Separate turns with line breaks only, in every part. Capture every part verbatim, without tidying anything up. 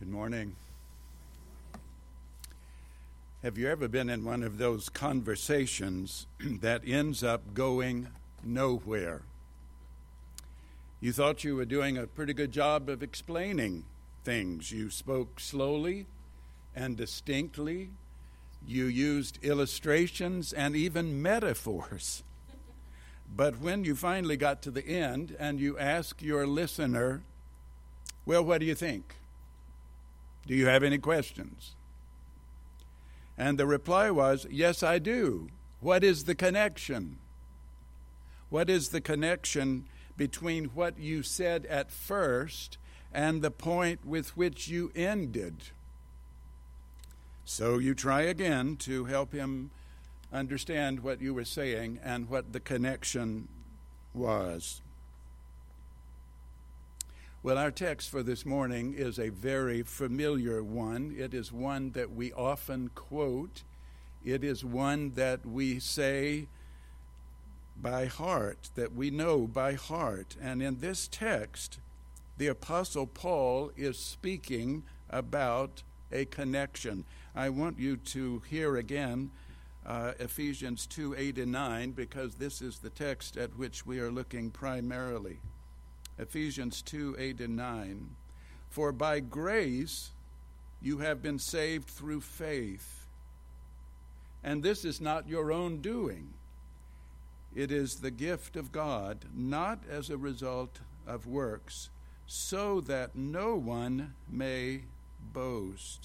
Good morning. Have you ever been in one of those conversations that ends up going nowhere? You thought you were doing a pretty good job of explaining things. You spoke slowly and distinctly. You used illustrations and even metaphors. But when you finally got to the end and you asked your listener, well, what do you think? Do you have any questions? And the reply was, yes, I do. What is the connection? What is the connection between what you said at first and the point with which you ended? So you try again to help him understand what you were saying and what the connection was. Well, our text for this morning is a very familiar one. It is one that we often quote. It is one that we say by heart, that we know by heart. And in this text, the Apostle Paul is speaking about a connection. I want you to hear again uh, Ephesians two, eight, and nine, because this is the text at which we are looking primarily. Ephesians two, eight, and nine. For by grace you have been saved through faith. And this is not your own doing. It is the gift of God, not as a result of works, so that no one may boast.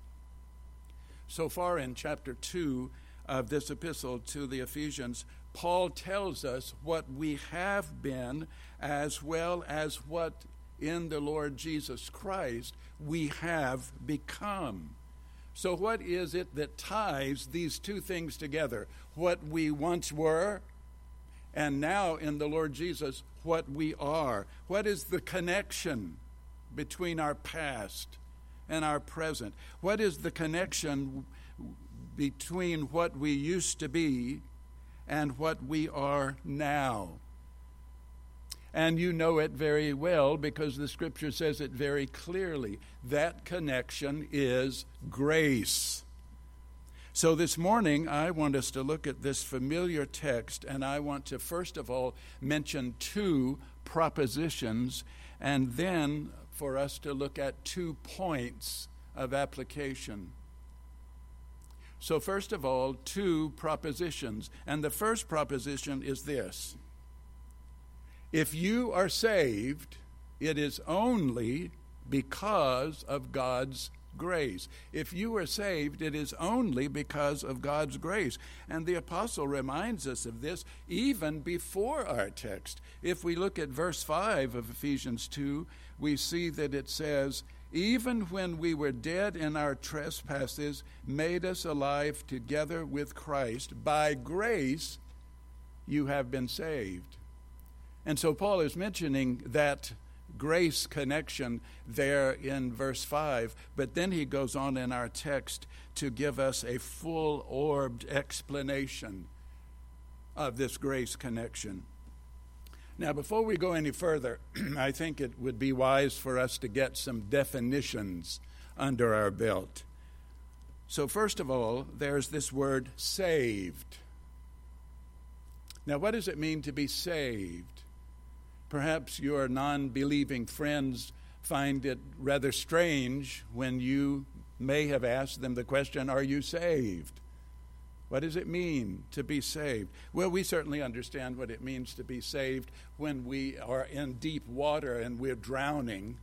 So far in chapter two of this epistle to the Ephesians, Paul tells us what we have been, as well as what in the Lord Jesus Christ we have become. So what is it that ties these two things together? What we once were, and now in the Lord Jesus, what we are. What is the connection between our past and our present? What is the connection between what we used to be and what we are now? And you know it very well because the Scripture says it very clearly. That connection is grace. So this morning, I want us to look at this familiar text, and I want to first of all mention two propositions, and then for us to look at two points of application. So first of all, two propositions. And the first proposition is this. If you are saved, it is only because of God's grace. If you are saved, it is only because of God's grace. And the apostle reminds us of this even before our text. If we look at verse five of Ephesians two, we see that it says, even when we were dead in our trespasses, made us alive together with Christ. By grace, you have been saved. And so Paul is mentioning that grace connection there in verse five, but then he goes on in our text to give us a full-orbed explanation of this grace connection. Now, before we go any further, I think it would be wise for us to get some definitions under our belt. So first of all, there's this word saved. Now, what does it mean to be saved? Perhaps your non-believing friends find it rather strange when you may have asked them the question, are you saved? What does it mean to be saved? Well, we certainly understand what it means to be saved when we are in deep water and we're drowning,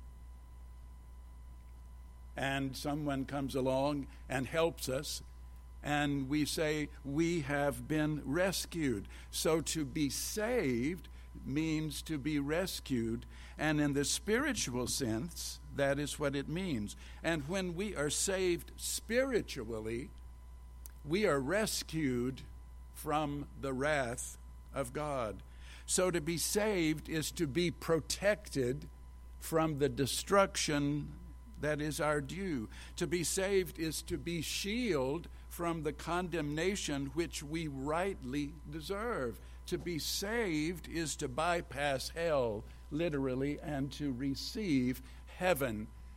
and someone comes along and helps us, and we say, we have been rescued. So to be saved means to be rescued, and in the spiritual sense, that is what it means. And when we are saved spiritually, we are rescued from the wrath of God. So to be saved is to be protected from the destruction that is our due. To be saved is to be shielded from the condemnation which we rightly deserve. To be saved is to bypass hell, literally, and to receive heaven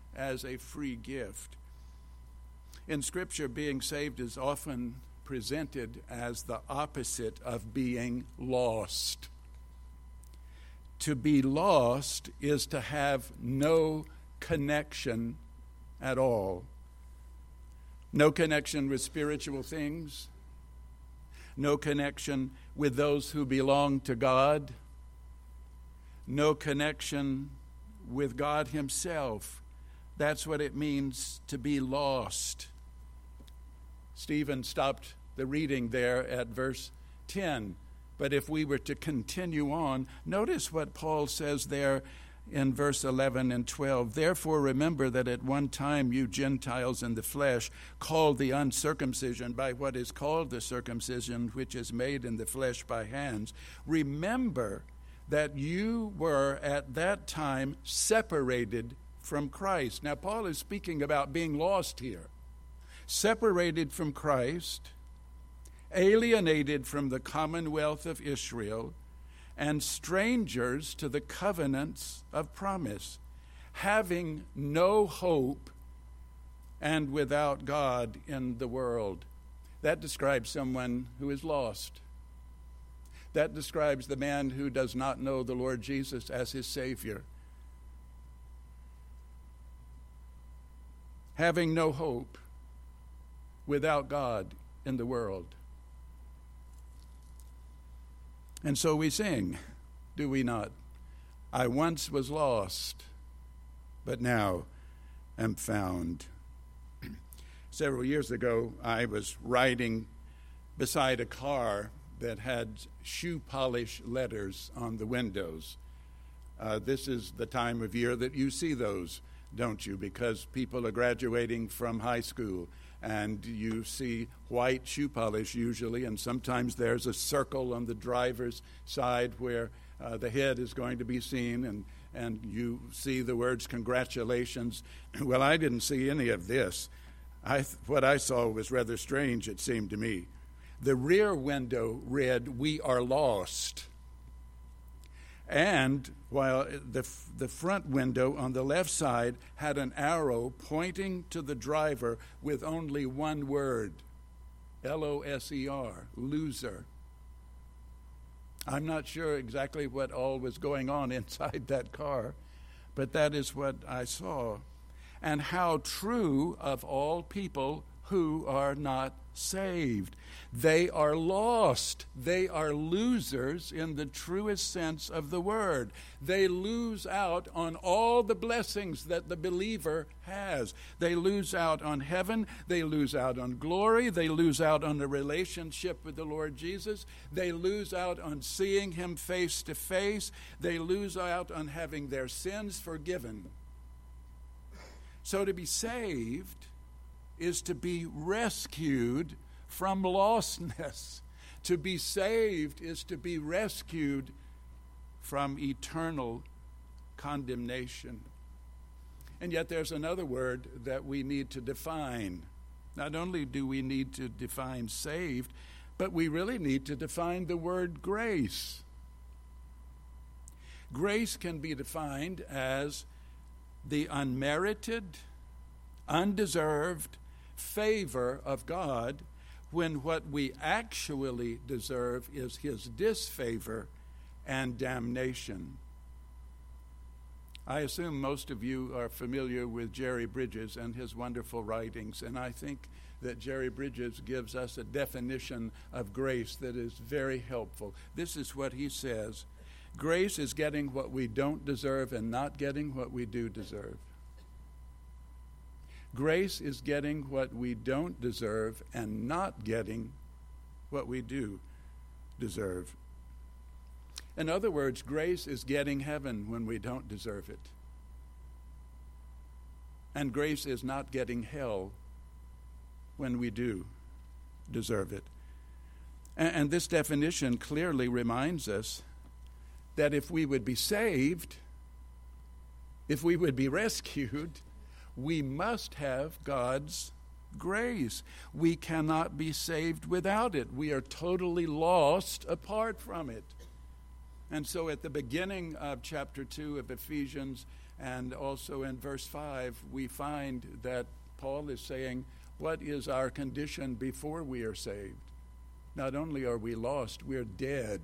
as a free gift. In Scripture, being saved is often presented as the opposite of being lost. To be lost is to have no connection at all. No connection with spiritual things. No connection with those who belong to God. No connection with God Himself. That's what it means to be lost. Stephen stopped the reading there at verse ten. But if we were to continue on, notice what Paul says there in verse eleven and twelve. Therefore remember that at one time you Gentiles in the flesh, called the uncircumcision by what is called the circumcision, which is made in the flesh by hands. Remember that you were at that time separated from Christ. Now Paul is speaking about being lost here. Separated from Christ, alienated from the commonwealth of Israel, and strangers to the covenants of promise, having no hope and without God in the world. That describes someone who is lost. That describes the man who does not know the Lord Jesus as his Savior. Having no hope without God in the world. And so we sing, do we not? I once was lost, but now am found. Several years ago, I was riding beside a car that had shoe polish letters on the windows. Uh, this is the time of year that you see those, don't you? Because people are graduating from high school, and you see white shoe polish usually, and sometimes there's a circle on the driver's side where uh, the head is going to be seen, and, and you see the words congratulations. Well, I didn't see any of this. I, what I saw was rather strange, it seemed to me. The rear window read, "We are lost." And while the the front window on the left side had an arrow pointing to the driver with only one word, L O S E R, loser. I'm not sure exactly what all was going on inside that car, but that is what I saw. And how true of all people who are not saved. They are lost. They are losers in the truest sense of the word. They lose out on all the blessings that the believer has. They lose out on heaven. They lose out on glory. They lose out on a relationship with the Lord Jesus. They lose out on seeing Him face to face. They lose out on having their sins forgiven. So to be saved is to be rescued from lostness. To be saved is to be rescued from eternal condemnation. And yet there's another word that we need to define. Not only do we need to define saved, but we really need to define the word grace. Grace can be defined as the unmerited, undeserved favor of God, when what we actually deserve is His disfavor and damnation. I assume most of you are familiar with Jerry Bridges and his wonderful writings, and I think that Jerry Bridges gives us a definition of grace that is very helpful. This is what he says: grace is getting what we don't deserve and not getting what we do deserve. Grace is getting what we don't deserve and not getting what we do deserve. In other words, grace is getting heaven when we don't deserve it. And grace is not getting hell when we do deserve it. And, and this definition clearly reminds us that if we would be saved, if we would be rescued, we must have God's grace. We cannot be saved without it. We are totally lost apart from it. And so at the beginning of chapter two of Ephesians And also in verse five, we find that Paul is saying, what is our condition before we are saved? Not only are we lost, we're dead.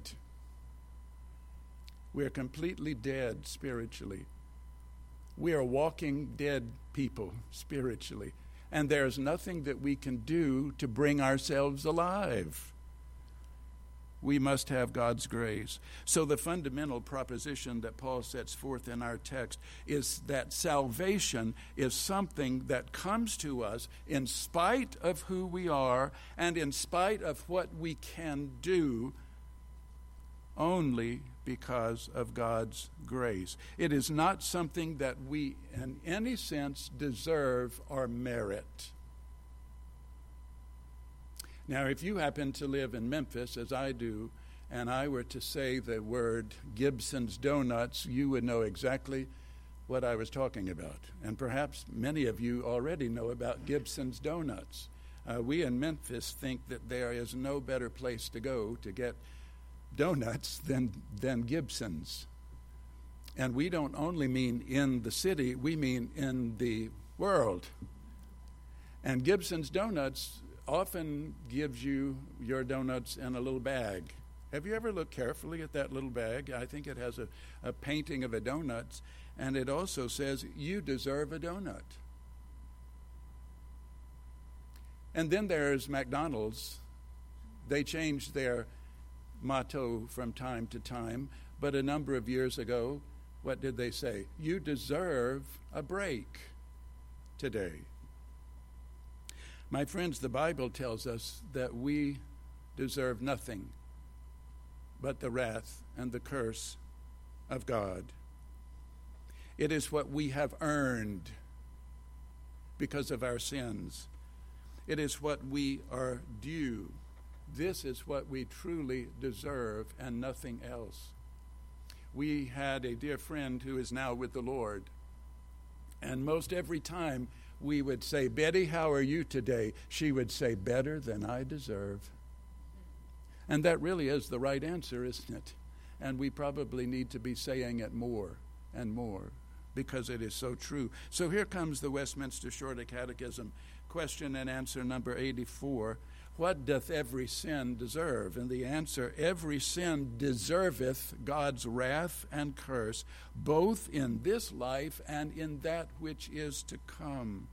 We're completely dead spiritually. We are walking dead people spiritually. And there's nothing that we can do to bring ourselves alive. We must have God's grace. So the fundamental proposition that Paul sets forth in our text is that salvation is something that comes to us in spite of who we are and in spite of what we can do, only because of God's grace. It is not something that we in any sense deserve or merit. Now, if you happen to live in Memphis, as I do, and I were to say the word Gibson's Donuts, you would know exactly what I was talking about. And perhaps many of you already know about Gibson's Donuts. Uh, we in Memphis think that there is no better place to go to get donuts than, than Gibson's. And we don't only mean in the city, we mean in the world. And Gibson's Donuts often gives you your donuts in a little bag. Have you ever looked carefully at that little bag? I think it has a, a painting of a donut, and it also says, you deserve a donut. And then there's McDonald's. They changed their motto from time to time, but a number of years ago, what did they say? You deserve a break today. My friends, the Bible tells us that we deserve nothing but the wrath and the curse of God. It is what we have earned because of our sins. It is what we are due. This is what we truly deserve and nothing else. We had a dear friend who is now with the Lord, and most every time we would say, Betty, how are you today? She would say, better than I deserve. And that really is the right answer, isn't it? And we probably need to be saying it more and more because it is so true. So here comes the Westminster Shorter Catechism, question and answer number eighty-four. What doth every sin deserve? And the answer, every sin deserveth God's wrath and curse, both in this life and in that which is to come.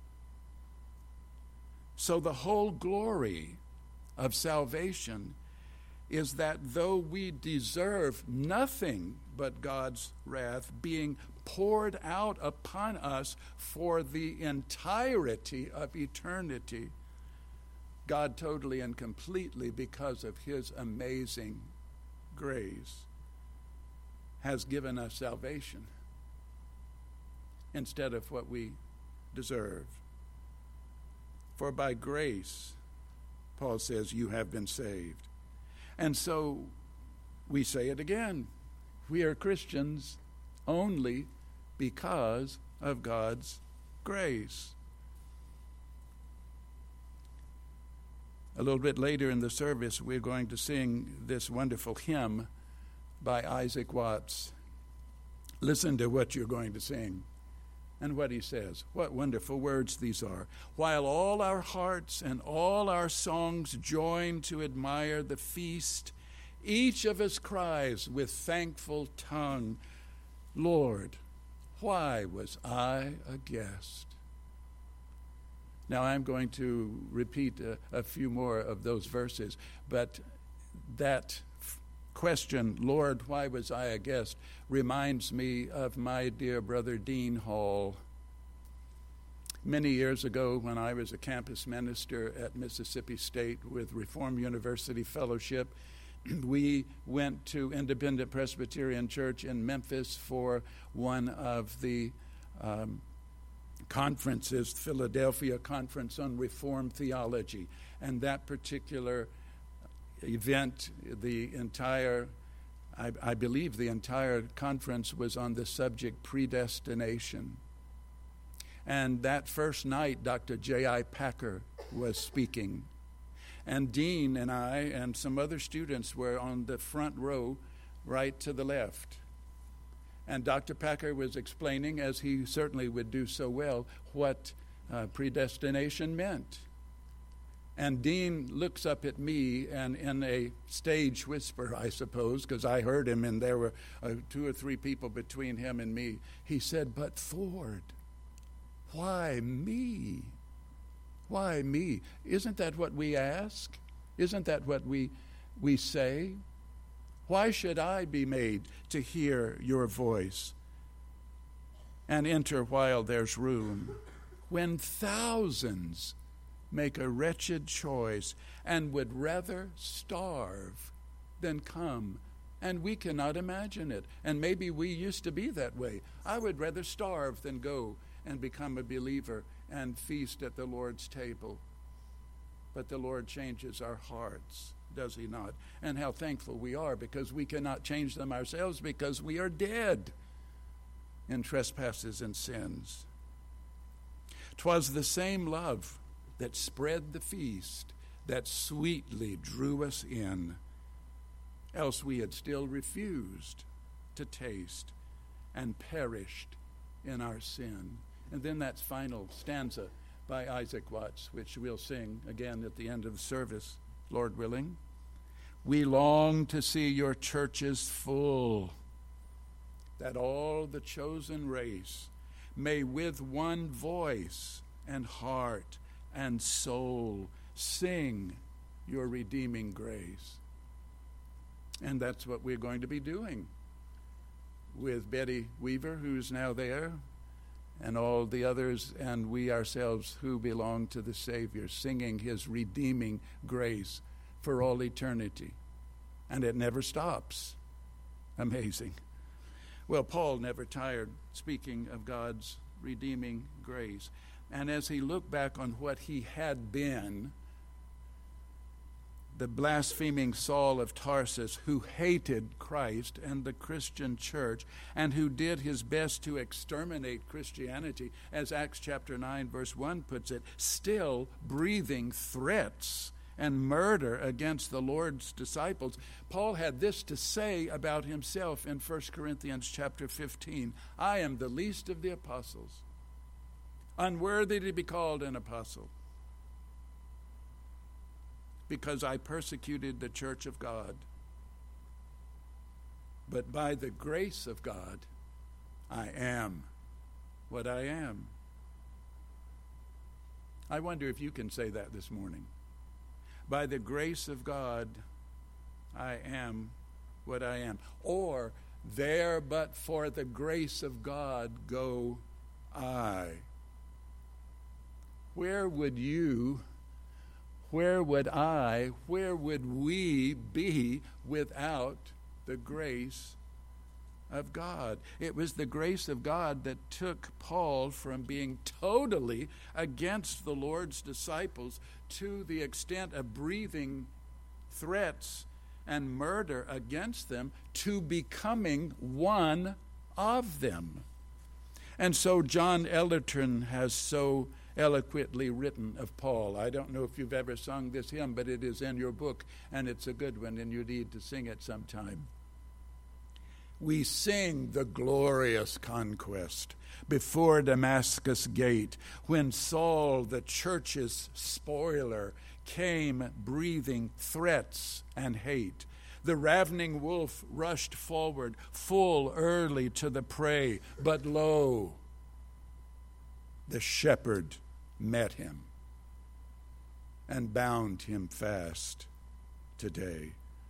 So the whole glory of salvation is that though we deserve nothing but God's wrath being poured out upon us for the entirety of eternity, God totally and completely, because of his amazing grace, has given us salvation instead of what we deserve. For by grace, Paul says, you have been saved. And so we say it again. We are Christians only because of God's grace. A little bit later in the service, we're going to sing this wonderful hymn by Isaac Watts. Listen to what you're going to sing and what he says. What wonderful words these are. While all our hearts and all our songs join to admire the feast, each of us cries with thankful tongue, Lord, why was I a guest? Now, I'm going to repeat a, a few more of those verses, but that f- question, Lord, why was I a guest, reminds me of my dear brother Dean Hall. Many years ago, when I was a campus minister at Mississippi State with Reformed University Fellowship, we went to Independent Presbyterian Church in Memphis for one of the um, conferences, Philadelphia Conference on Reformed Theology. And that particular event, the entire, I, I believe the entire conference was on the subject predestination. And that first night, Doctor J I Packer was speaking. And Dean and I and some other students were on the front row right to the left. And Doctor Packer was explaining, as he certainly would do so well, what uh, predestination meant. And Dean looks up at me, and in a stage whisper, I suppose, because I heard him, and there were uh, two or three people between him and me, he said, "But Ford, why me? Why me?" Isn't that what we ask? Isn't that what we we say? Why should I be made to hear your voice and enter while there's room, when thousands make a wretched choice and would rather starve than come? And we cannot imagine it. And maybe we used to be that way. I would rather starve than go and become a believer and feast at the Lord's table. But the Lord changes our hearts, does he not? And how thankful we are, because we cannot change them ourselves, because we are dead in trespasses and sins. 'Twas the same love that spread the feast that sweetly drew us in, else we had still refused to taste and perished in our sin. And then that final stanza by Isaac Watts, which we'll sing again at the end of the service, Lord willing. We long to see your churches full, that all the chosen race may with one voice and heart and soul sing your redeeming grace. And that's what we're going to be doing with Betty Weaver, who's now there, and all the others, and we ourselves who belong to the Savior, singing his redeeming grace for all eternity. And it never stops. Amazing. Well, Paul never tired speaking of God's redeeming grace. And as he looked back on what he had been, the blaspheming Saul of Tarsus, who hated Christ and the Christian church, and who did his best to exterminate Christianity, as Acts chapter nine verse one puts it, still breathing threats and murder against the Lord's disciples, Paul had this to say about himself in First Corinthians chapter fifteen. I am the least of the apostles, unworthy to be called an apostle, because I persecuted the church of God. But by the grace of God, I am what I am. I wonder if you can say that this morning. By the grace of God, I am what I am. Or, there but for the grace of God go I. Where would you, where would I, where would we be without the grace of God? It was the grace of God that took Paul from being totally against the Lord's disciples to the extent of breathing threats and murder against them to becoming one of them. And so John Ellerton has so eloquently written of Paul. I don't know if you've ever sung this hymn, but it is in your book, and it's a good one, and you need to sing it sometime. We sing the glorious conquest before Damascus gate, when Saul, the church's spoiler, came breathing threats and hate. The ravening wolf rushed forward, full early to the prey, but lo, the shepherd met him and bound him fast today.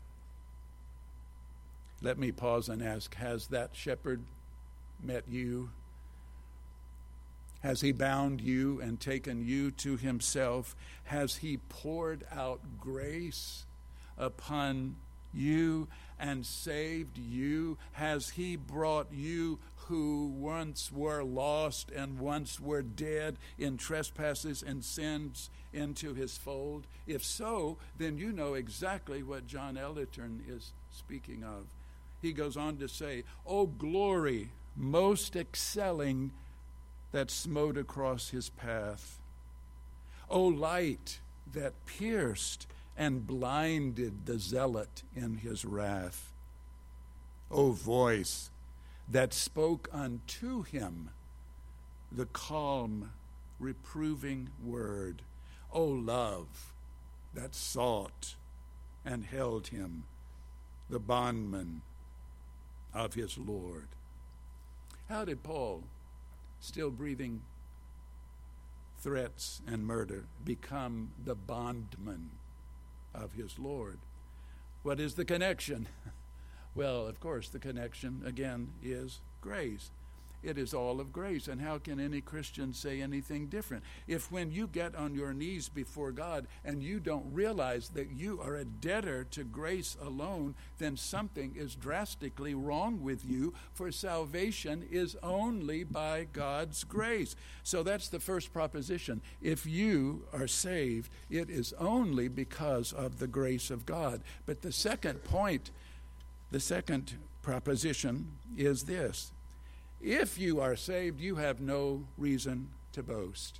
Let me pause and ask, has that shepherd met you? Has he bound you and taken you to himself? Has he poured out grace upon you and saved you? Has he brought you who once were lost and once were dead in trespasses and sins into his fold? If so, then you know exactly what John Ellerton is speaking of. He goes on to say, O glory most excelling that smote across his path. O light that pierced and blinded the zealot in his wrath. O voice that spoke unto him the calm, reproving word. O love that sought and held him, the bondman of his Lord. How did Paul, still breathing threats and murder, become the bondman of his Lord? What is the connection? Well, of course, the connection, again, is grace. It is all of grace. And how can any Christian say anything different? If when you get on your knees before God and you don't realize that you are a debtor to grace alone, then something is drastically wrong with you, for salvation is only by God's grace. So that's the first proposition. If you are saved, it is only because of the grace of God. But the second point, the second proposition is this. If you are saved, you have no reason to boast.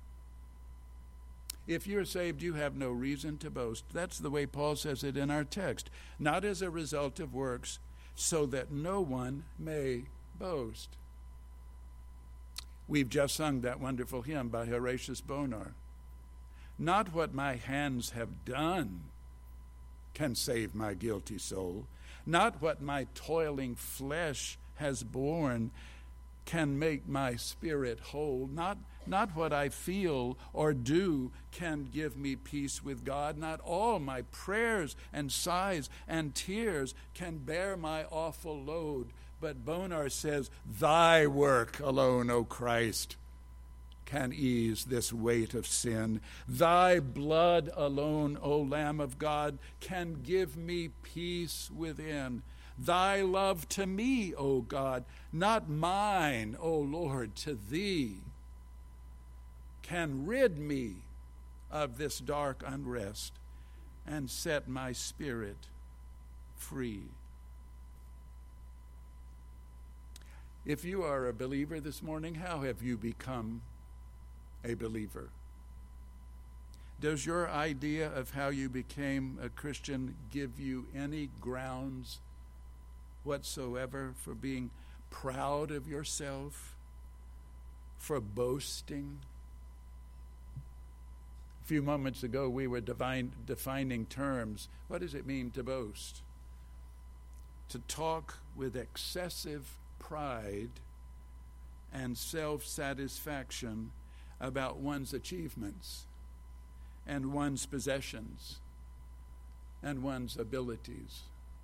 If you're saved, you have no reason to boast. That's the way Paul says it in our text. Not as a result of works, so that no one may boast. We've just sung that wonderful hymn by Horatius Bonar. Not what my hands have done can save my guilty soul. Not what my toiling flesh has borne can make my spirit whole. Not, not what I feel or do can give me peace with God. Not all my prayers and sighs and tears can bear my awful load. But Bonar says, thy work alone, O Christ, can ease this weight of sin. Thy blood alone, O Lamb of God, can give me peace within. Thy love to me, O God, not mine, O Lord, to thee, can rid me of this dark unrest and set my spirit free. If you are a believer this morning, how have you become a believer? Does your idea of how you became a Christian give you any grounds whatsoever for being proud of yourself, for boasting? A few moments ago we were divine, defining terms. What does it mean to boast? To talk with excessive pride and self-satisfaction about one's achievements and one's possessions and one's abilities.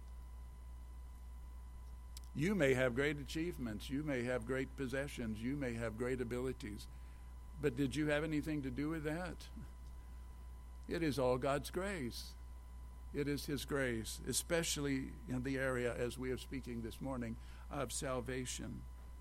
You may have great achievements, you may have great possessions, you may have great abilities, but did you have anything to do with that? It is all God's grace. It is His grace, especially in the area, as we are speaking this morning, of salvation.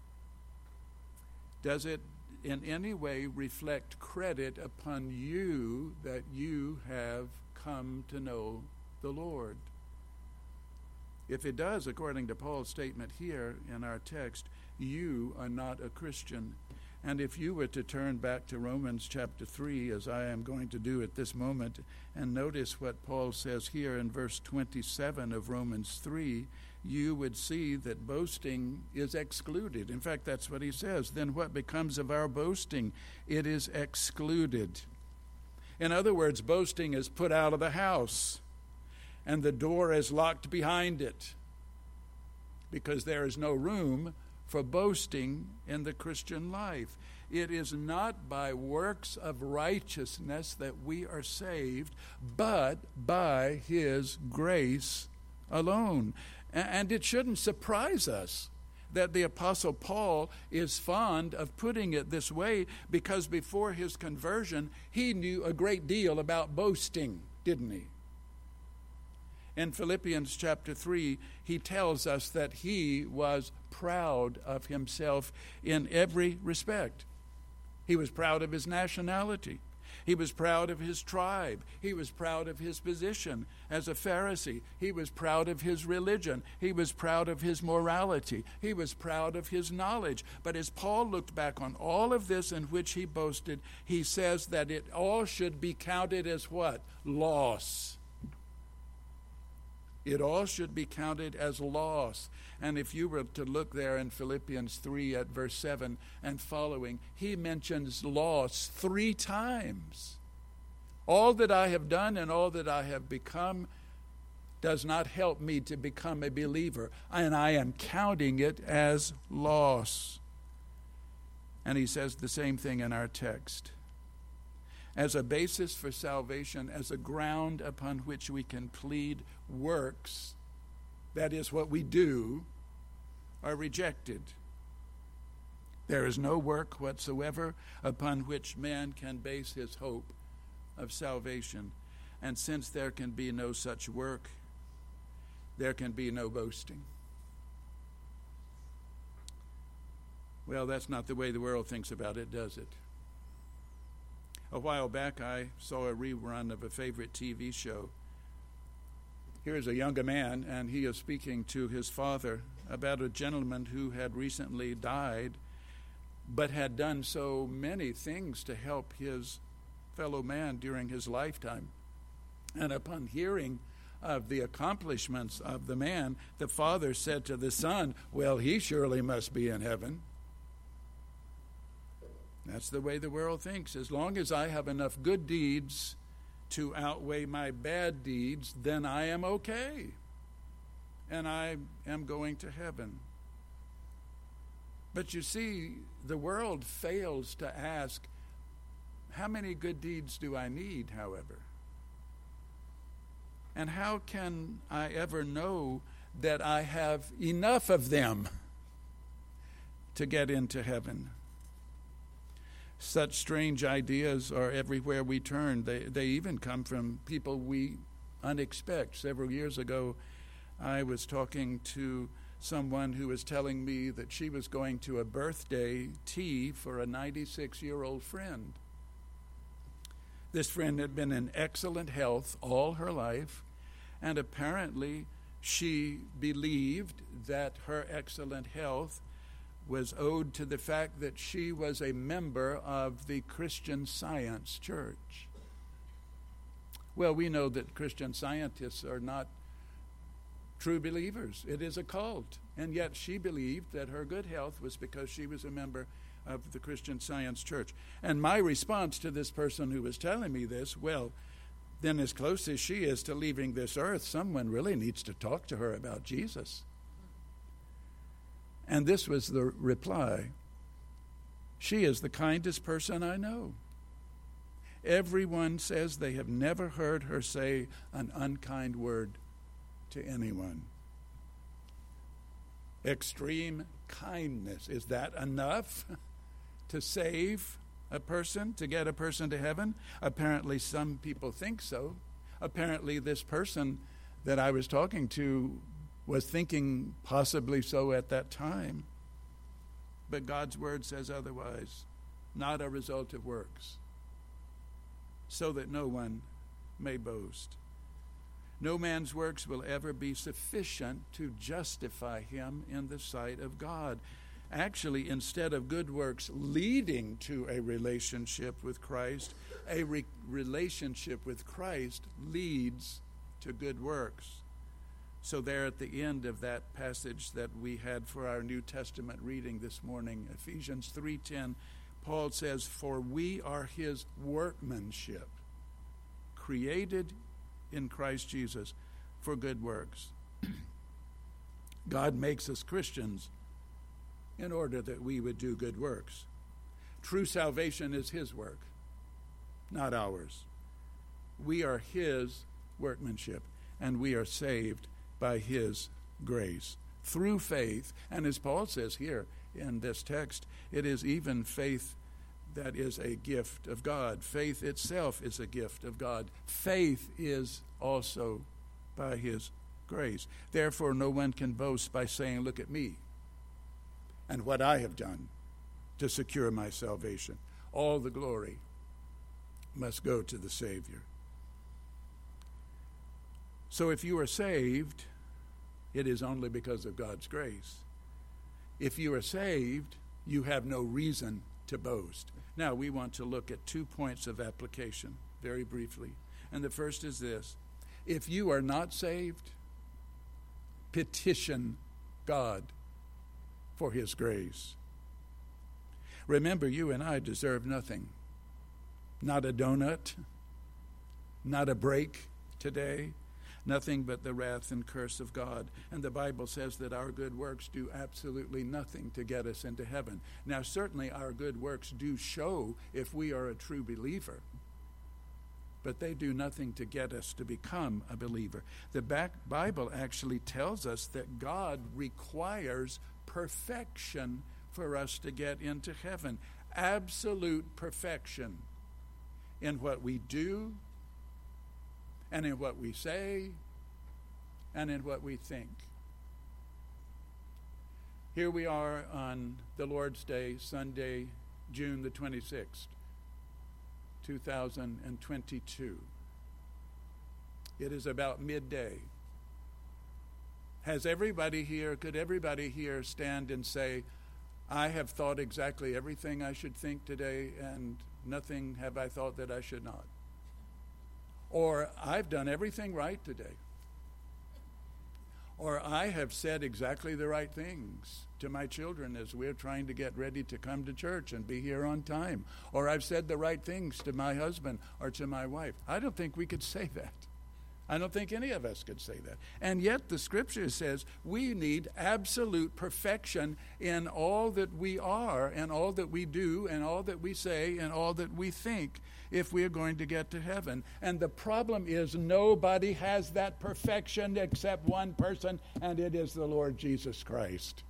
Does it in any way reflect credit upon you that you have come to know the Lord? If it does, according to Paul's statement here in our text, you are not a Christian. And if you were to turn back to Romans chapter three, as I am going to do at this moment, and notice what Paul says here in verse twenty-seven of Romans three, you would see that boasting is excluded. In fact, that's what he says. Then what becomes of our boasting? It is excluded. In other words, boasting is put out of the house, and the door is locked behind it, because there is no room for boasting in the Christian life. It is not by works of righteousness that we are saved, but by His grace alone. And it shouldn't surprise us that the Apostle Paul is fond of putting it this way, because before his conversion, he knew a great deal about boasting, didn't he? In Philippians chapter three, he tells us that he was proud of himself in every respect. He was proud of his nationality. He was proud of his tribe. He was proud of his position as a Pharisee. He was proud of his religion. He was proud of his morality. He was proud of his knowledge. But as Paul looked back on all of this in which he boasted, he says that it all should be counted as what? Loss. It all should be counted as loss. And if you were to look there in Philippians three at verse seven and following, he mentions loss three times. All that I have done and all that I have become does not help me to become a believer, and I am counting it as loss. And he says the same thing in our text. As a basis for salvation, as a ground upon which we can plead, works, that is what we do, are rejected. There is no work whatsoever upon which man can base his hope of salvation. And since there can be no such work, there can be no boasting. Well, that's not the way the world thinks about it, does it? A while back, I saw a rerun of a favorite T V show. Here's a younger man, and he is speaking to his father about a gentleman who had recently died, but had done so many things to help his fellow man during his lifetime. And upon hearing of the accomplishments of the man, the father said to the son, well, he surely must be in heaven. That's the way the world thinks. As long as I have enough good deeds to outweigh my bad deeds, then I am okay. And I am going to heaven. But you see, the world fails to ask, how many good deeds do I need, however? And how can I ever know that I have enough of them to get into heaven? Such strange ideas are everywhere we turn. They, they even come from people we unexpect. Several years ago, I was talking to someone who was telling me that she was going to a birthday tea for a ninety-six-year-old friend. This friend had been in excellent health all her life, and apparently she believed that her excellent health was owed to the fact that she was a member of the Christian Science Church. Well, we know that Christian Scientists are not true believers. It is a cult. And yet she believed that her good health was because she was a member of the Christian Science Church. And my response to this person who was telling me this, well, then as close as she is to leaving this earth, someone really needs to talk to her about Jesus. And this was the reply. She is the kindest person I know. Everyone says they have never heard her say an unkind word to anyone. Extreme kindness. Is that enough to save a person, to get a person to heaven? Apparently some people think so. Apparently this person that I was talking to was thinking possibly so at that time. But God's word says otherwise. Not a result of works, so that no one may boast. No man's works will ever be sufficient to justify him in the sight of God. Actually, instead of good works leading to a relationship with Christ, a re- relationship with Christ leads to good works. So there at the end of that passage that we had for our New Testament reading this morning, Ephesians three ten, Paul says, "For we are his workmanship, created in Christ Jesus for good works." God makes us Christians in order that we would do good works. True salvation is his work, not ours. We are his workmanship, and we are saved by his grace through faith. And as Paul says here in this text, it is even faith that is a gift of God. Faith itself is a gift of God. Faith is also by his grace. Therefore, no one can boast by saying, "Look at me and what I have done to secure my salvation." All the glory must go to the Savior. So if you are saved, it is only because of God's grace. If you are saved, you have no reason to boast. Now, we want to look at two points of application very briefly. And the first is this. If you are not saved, petition God for his grace. Remember, you and I deserve nothing. Not a donut, not a break today, nothing but the wrath and curse of God. And the Bible says that our good works do absolutely nothing to get us into heaven. Now, certainly our good works do show if we are a true believer, but they do nothing to get us to become a believer. The back Bible actually tells us that God requires perfection for us to get into heaven. Absolute perfection in what we do, and in what we say, and in what we think. Here we are on the Lord's Day, Sunday, June the twenty-sixth, two thousand twenty-two. It is about midday. Has everybody here, could everybody here stand and say, I have thought exactly everything I should think today, and nothing have I thought that I should not? Or, I've done everything right today. Or, I have said exactly the right things to my children as we're trying to get ready to come to church and be here on time. Or, I've said the right things to my husband or to my wife. I don't think we could say that. I don't think any of us could say that. And yet the Scripture says we need absolute perfection in all that we are and all that we do and all that we say and all that we think if we are going to get to heaven. And the problem is nobody has that perfection except one person, and it is the Lord Jesus Christ.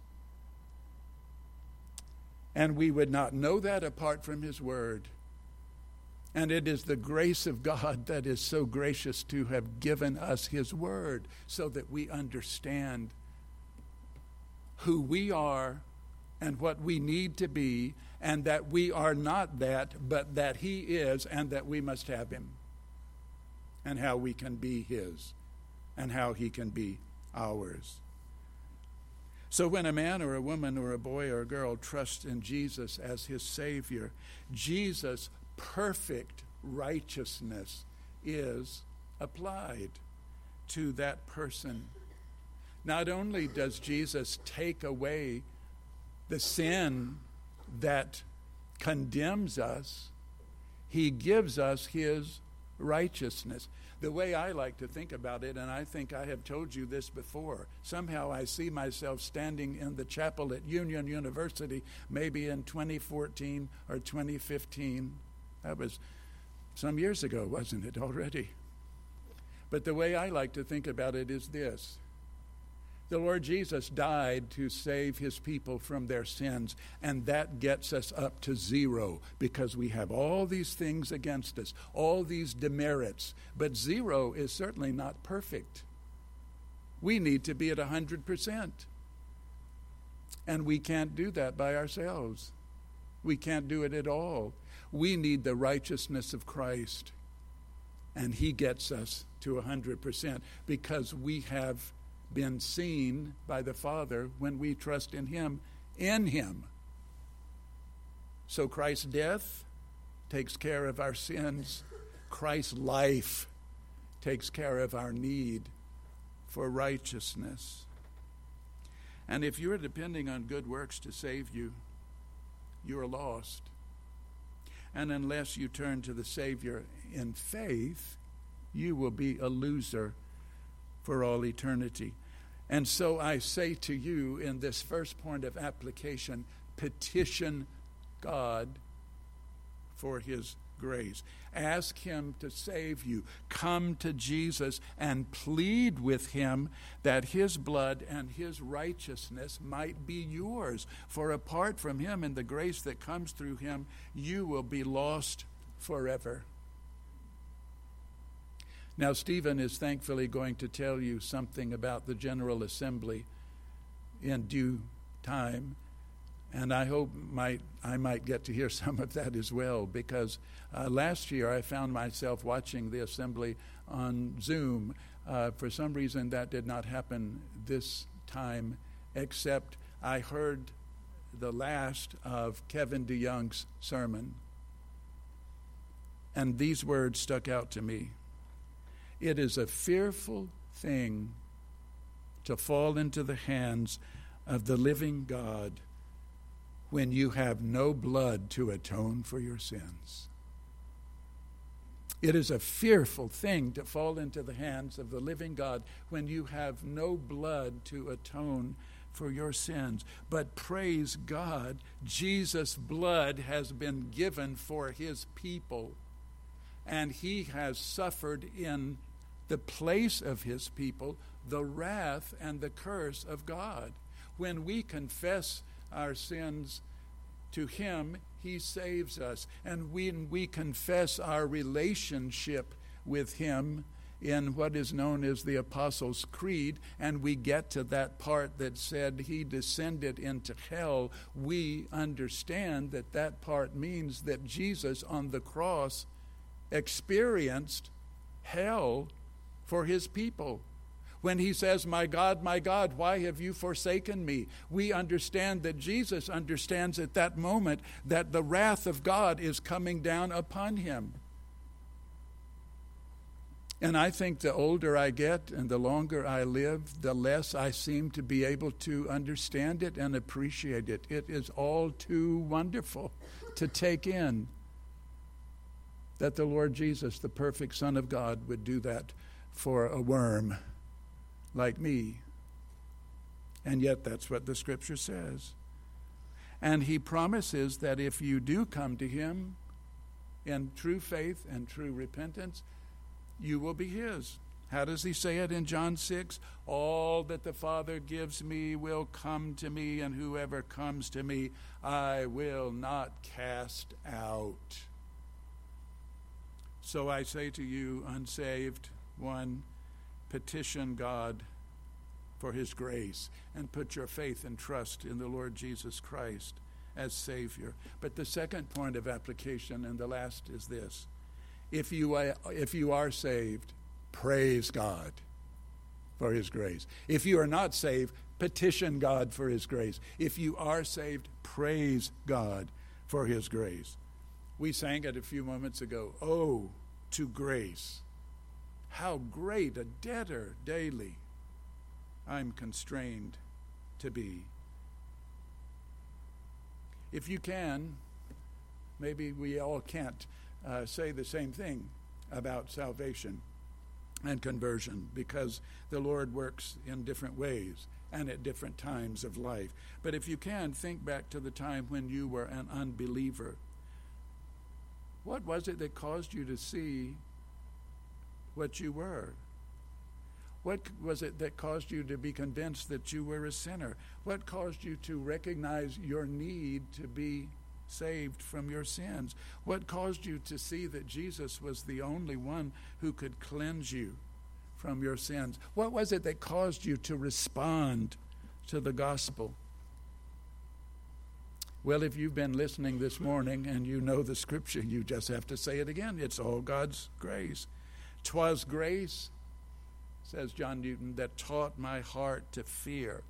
And we would not know that apart from his word. And it is the grace of God that is so gracious to have given us his word so that we understand who we are and what we need to be, and that we are not that, but that he is, and that we must have him, and how we can be his, and how he can be ours. So when a man or a woman or a boy or a girl trusts in Jesus as his Savior, Jesus' perfect righteousness is applied to that person. Not only does Jesus take away the sin that condemns us, he gives us his righteousness. The way I like to think about it, and I think I have told you this before, somehow I see myself standing in the chapel at Union University, maybe in twenty fourteen or twenty fifteen. That was some years ago, wasn't it, already? But the way I like to think about it is this. The Lord Jesus died to save his people from their sins, and that gets us up to zero because we have all these things against us, all these demerits. But zero is certainly not perfect. We need to be at one hundred percent. And we can't do that by ourselves. We can't do it at all. We need the righteousness of Christ, and he gets us to one hundred percent because we have been seen by the Father when we trust in him, in him. So Christ's death takes care of our sins. Christ's life takes care of our need for righteousness. And if you're depending on good works to save you, you're lost. And unless you turn to the Savior in faith, you will be a loser for all eternity. And so I say to you in this first point of application, petition God for his grace. Ask him to save you. Come to Jesus and plead with him that his blood and his righteousness might be yours. For apart from him and the grace that comes through him, you will be lost forever. Now, Stephen is thankfully going to tell you something about the General Assembly in due time. And I hope might I might get to hear some of that as well, because uh, last year I found myself watching the assembly on Zoom. Uh, for some reason that did not happen this time, except I heard the last of Kevin DeYoung's sermon. And these words stuck out to me. It is a fearful thing to fall into the hands of the living God when you have no blood to atone for your sins. It is a fearful thing to fall into the hands of the living God when you have no blood to atone for your sins. But praise God, Jesus' blood has been given for his people, and he has suffered in the place of his people the wrath and the curse of God. When we confess our sins to him, he saves us. And when we confess our relationship with him in what is known as the Apostles' Creed, and we get to that part that said he descended into hell, we understand that that part means that Jesus on the cross experienced hell for his people. When he says, "My God, my God, why have you forsaken me?" we understand that Jesus understands at that moment that the wrath of God is coming down upon him. And I think the older I get and the longer I live, the less I seem to be able to understand it and appreciate it. It is all too wonderful to take in that the Lord Jesus, the perfect Son of God, would do that for a worm like me. And yet that's what the Scripture says. And he promises that if you do come to him in true faith and true repentance, you will be his. How does he say it in John six? All that the Father gives me will come to me, and whoever comes to me I will not cast out. So I say to you, unsaved one, petition God for his grace and put your faith and trust in the Lord Jesus Christ as Savior. But the second point of application, and the last, is this. If you are, if you are saved, praise God for his grace. If you are not saved, petition God for his grace. If you are saved, praise God for his grace. We sang it a few moments ago. Oh, to grace. How great a debtor daily I'm constrained to be. If you can, maybe we all can't uh, say the same thing about salvation and conversion, because the Lord works in different ways and at different times of life. But if you can, think back to the time when you were an unbeliever. What was it that caused you to see what you were? What was it that caused you to be convinced that you were a sinner? What caused you to recognize your need to be saved from your sins? What caused you to see that Jesus was the only one who could cleanse you from your sins? What was it that caused you to respond to the gospel? Well, if you've been listening this morning and you know the Scripture, you just have to say it again. It's all God's grace. "'Twas grace,' says John Newton, "that taught my heart to fear."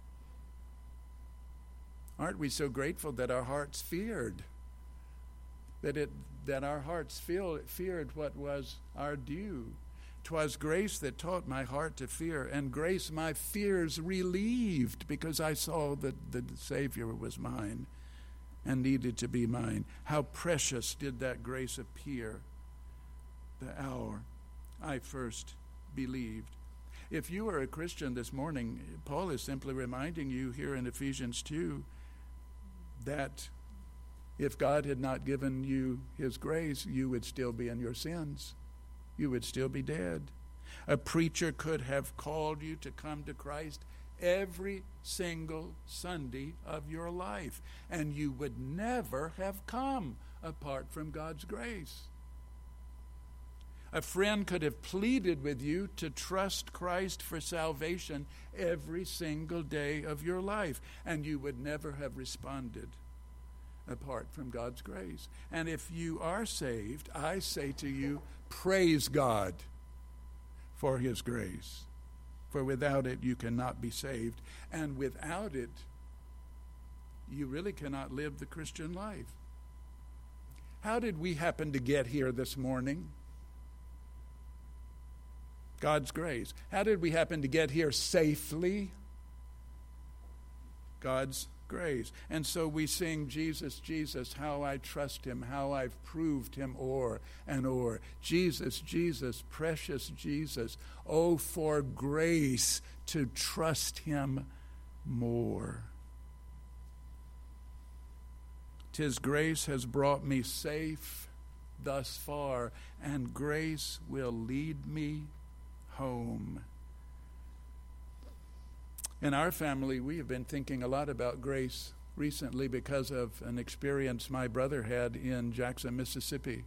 Aren't we so grateful that our hearts feared? That it that our hearts feel, feared what was our due. "'Twas grace that taught my heart to fear, and grace my fears relieved, because I saw that the Savior was mine and needed to be mine. How precious did that grace appear the hour I first believed." If you are a Christian this morning, Paul is simply reminding you here in Ephesians two that if God had not given you his grace, you would still be in your sins. You would still be dead. A preacher could have called you to come to Christ every single Sunday of your life, and you would never have come apart from God's grace. A friend could have pleaded with you to trust Christ for salvation every single day of your life, and you would never have responded apart from God's grace. And if you are saved, I say to you, praise God for his grace. For without it, you cannot be saved. And without it, you really cannot live the Christian life. How did we happen to get here this morning? God's grace. How did we happen to get here safely? God's grace. And so we sing, Jesus, Jesus, how I trust him, how I've proved him o'er and o'er. Jesus, Jesus, precious Jesus, oh, for grace to trust him more. 'Tis grace has brought me safe thus far, and grace will lead me home. In our family, we have been thinking a lot about grace recently because of an experience my brother had in Jackson, Mississippi.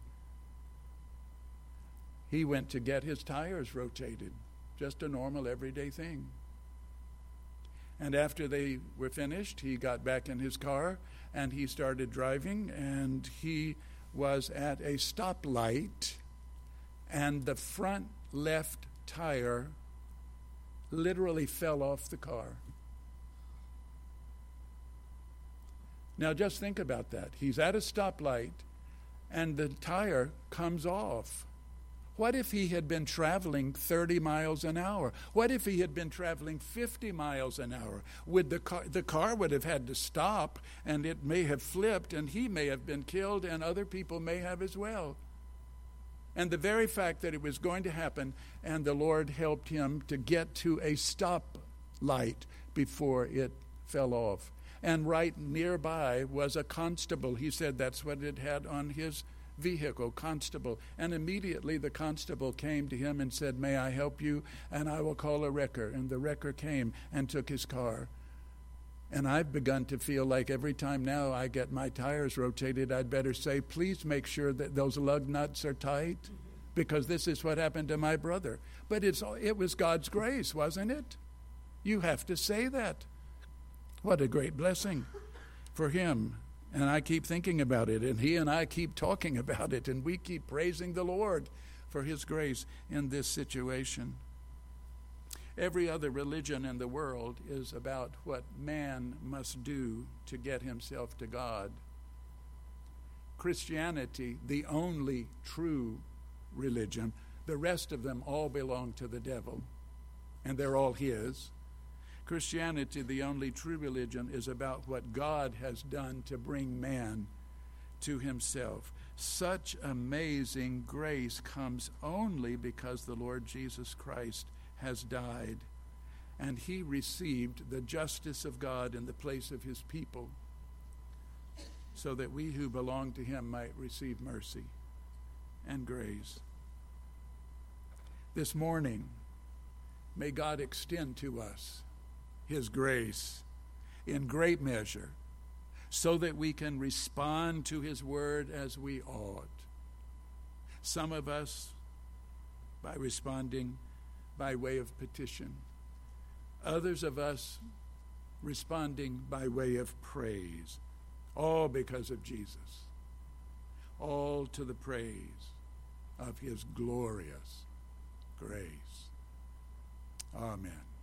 He went to get his tires rotated, just a normal everyday thing. And after they were finished, he got back in his car and he started driving, and he was at a stoplight, and the front left tire literally fell off the car. Now just think about that. He's at a stoplight and the tire comes off. What if he had been traveling thirty miles an hour? What if he had been traveling fifty miles an hour? Would the car, the car would have had to stop, and it may have flipped, and he may have been killed, and other people may have as well. And the very fact that it was going to happen, and the Lord helped him to get to a stop light before it fell off. And right nearby was a constable. He said that's what it had on his vehicle, constable. And immediately the constable came to him and said, "May I help you? And I will call a wrecker." And the wrecker came and took his car. And I've begun to feel like every time now I get my tires rotated, I'd better say, please make sure that those lug nuts are tight, because this is what happened to my brother. But it's it was God's grace, wasn't it? You have to say that. What a great blessing for him. And I keep thinking about it, and he and I keep talking about it, and we keep praising the Lord for his grace in this situation. Every other religion in the world is about what man must do to get himself to God. Christianity, the only true religion, the rest of them all belong to the devil, and they're all his. Christianity, the only true religion, is about what God has done to bring man to himself. Such amazing grace comes only because the Lord Jesus Christ has died, and he received the justice of God in the place of his people, so that we who belong to him might receive mercy and grace. This morning, may God extend to us his grace in great measure, so that we can respond to his word as we ought. Some of us by responding by way of petition, others of us responding by way of praise, all because of Jesus, all to the praise of his glorious grace. Amen.